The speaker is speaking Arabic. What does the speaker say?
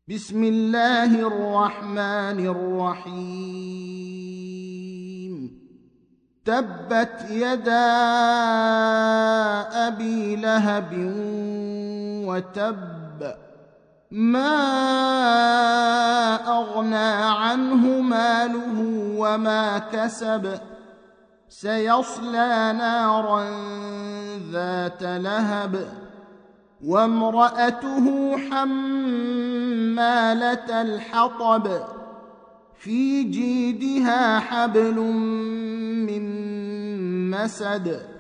بسم الله الرحمن الرحيم تبت يدا أبي لهب وتب ما أغنى عنه ماله وما كسب سيصلى نارا ذات لهب وامرأته حمالة الحطب في جيدها حبل من مسد